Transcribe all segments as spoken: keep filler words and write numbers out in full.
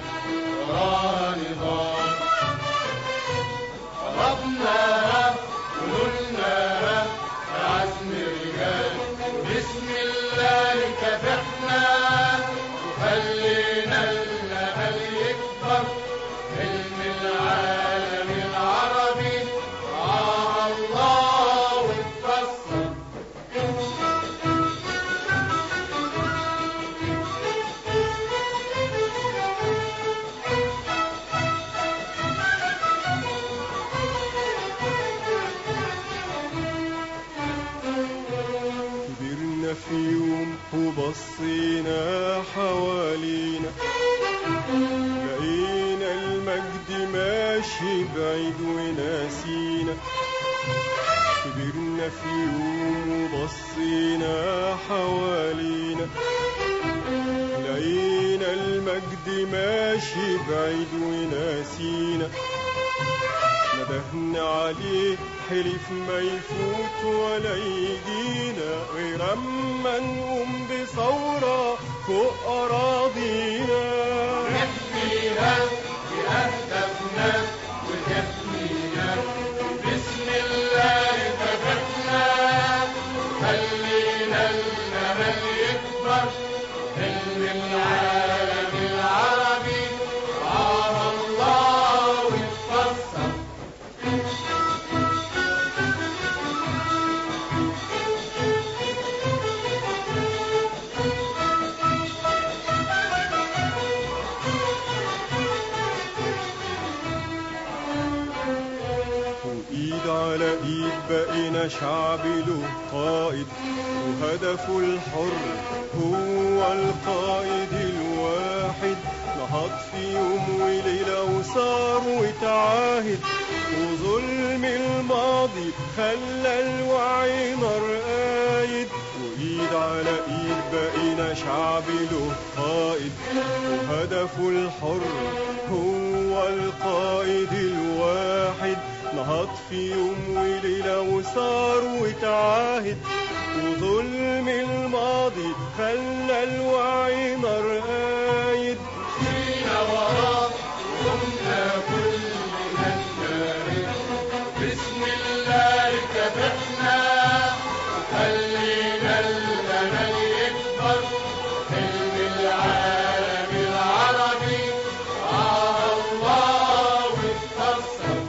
وراها نضال. قربنا وقلنا بعزم الرجال، بسم الله كافحنا وخلينا الأمل يكبر، حلم العالم العربي رعاها الله واتكسر. كبرنا في يوم وبصينا حوالينا، لقينا المجد ماشي بعيد وناسينا. كبرنا في يوم وبصينا حوالينا، لقينا المجد ماشي بعيد وناسينا. ندهنا عليه حلف ما يفوت ولا يجينا، غير اما نقوم بثورة فوق أراضينا. نحميها بأهدافنا وتبنينا، بسم الله كافحنا خلينا الأمل يكبر، حلم العالم العربي رعاها الله واتكسر. وإيد على إيد بقينا شعب له قائد، وهدفه الحر هو القائد الواحد. نهض في يوم وليلة وصار وتعاهد، وظلم الماضي خلى الوعي نار قايد. وإيد على إيد بقينا شعب له قائد، وهدفه الحر هو القائد الواحد. نهض في يوم وليلة وصار وتعاهد، وظلم الماضي خلى الوعي نار قايد. مشينا وراه وقمنا كلنا نجاهد، بسم الله كافحنا وخلينا الأمل يكبر، حلم العالم العربي رعاها الله واتكسر.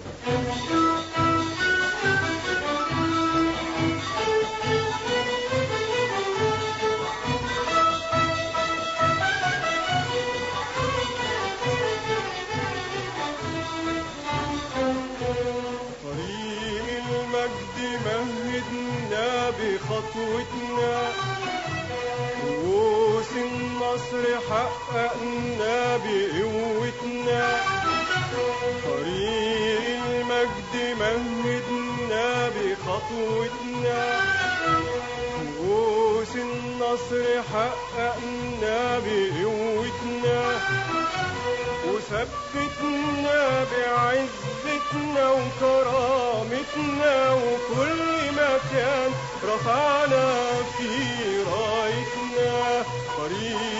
طريق المجد مهدنا بخطوتنا، كؤوس النصر حققنا بقوتنا. طريق المجد مهدنا بخطوتنا، كؤوس النصر حققنا بقوتنا. وثبتنا بعزتنا وكرامتنا، وكل مكان رفعنا في رايتنا. طريق